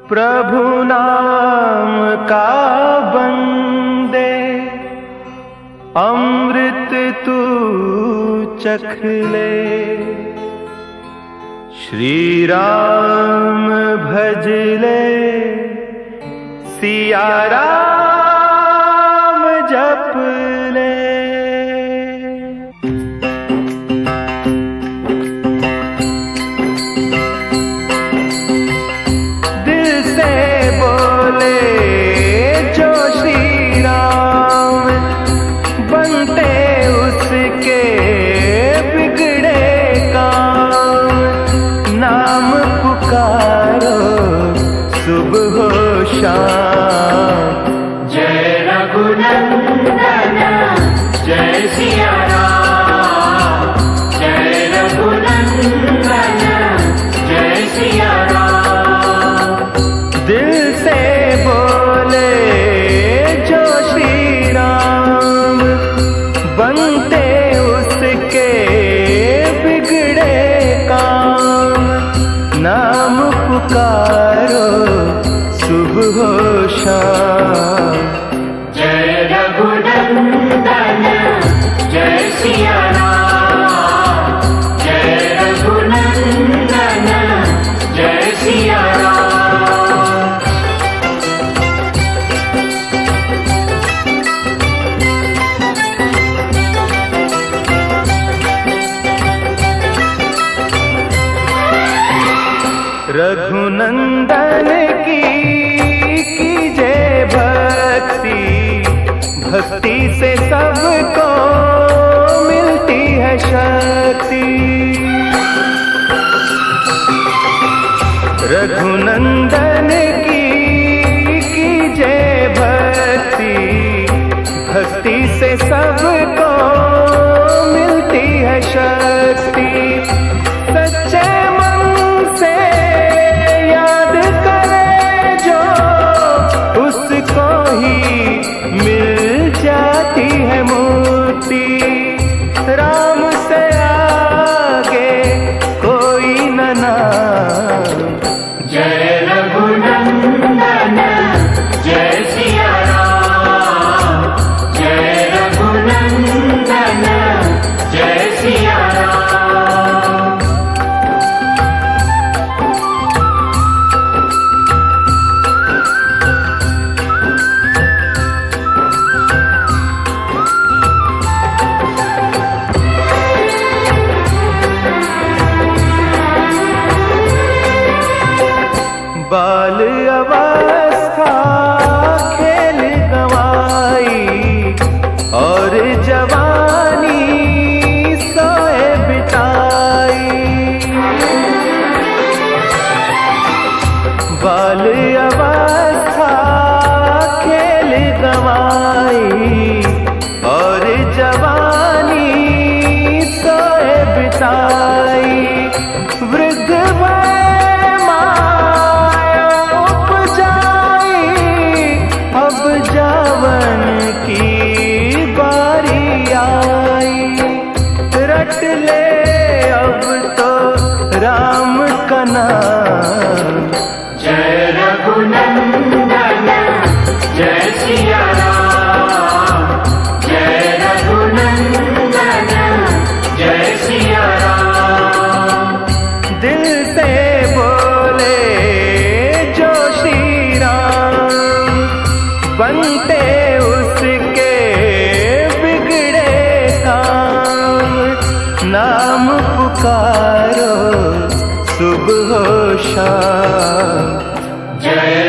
प्रभु नाम का बंदे अमृत तू चख ले। श्री राम भज ले, सिया राम जप ले। दिल से बोले जो श्री राम, बनते उसके बिगड़े काम। नाम पुकारो सुबह हो शाम। जय रघुनंदन जय सिया राम, जय रघुनंदन जय सिया राम। दिल से बोले जो श्री राम, बनते उसके बिगड़े काम। नाम पुकारो सुबह हो शाम। जय रघुनंदन जय सिया राम, जय रघुनंदन जय सिया राम। रघुनंदन की कीजे भक्ति, भक्ति से सबको मिलती है शक्ति। रघुनंदन की कीजे भक्ति, भक्ति से सबको मिलती है शक्ति। सच्चे मन से याद करे जो, उसको ही मिल जाती है मुक्ति। राम से आगे कोई न नाम। जय रघुनंदन जय सिया राम, जय रघुनंदन जय सिया राम। बाल अवस्था खेल गंवाई, और जवानी सोए बिताई। बाल अवस्था खेल गंवाई, और जवानी सोए बिताई। वृद्ध जावन की बारी आई। रट ले अब तो राम का नाम। जय रघुनंदन जय सिया राम, जय रघुनंदन जय सिया राम। दिल से बोले जो श्री राम, बनते उसके बिगड़े काम। नाम पुकारो सुबह हो शाम। जय